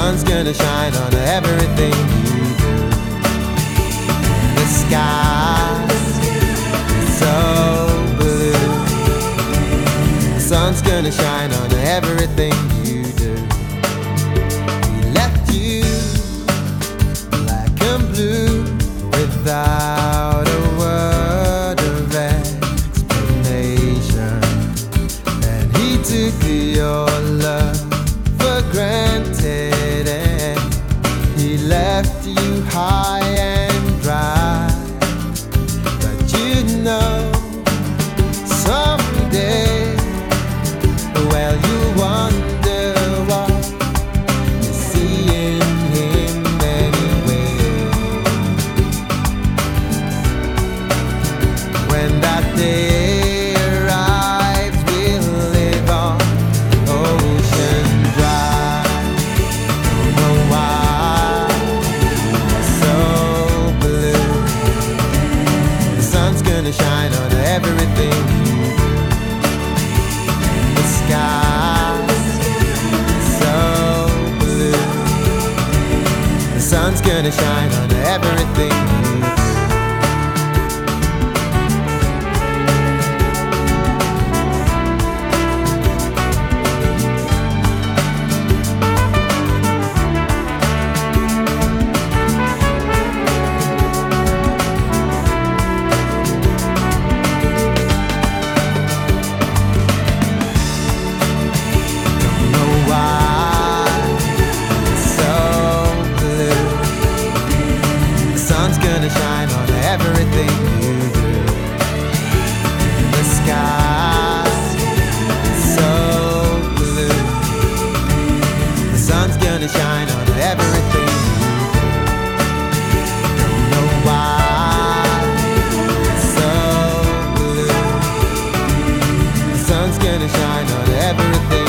sun's gonna shine on everything you do. The sky's so blue. The sun's gonna shine on everything you do. He left you black and blue without a word of explanation. And he took your love for granted, and he left you high and dry. But you know, someday, well, you wonder what you see in him anyway. When that day arrives, we'll live on ocean drive. Don't know why so blue. The sun's gonna shine on everything you do. The sky's so blue. The sun's gonna shine on everything you do. Gonna shine on everything you do. The sky's so blue. The sun's gonna shine on everything you do. Don't know why so blue. The sun's gonna shine on everything.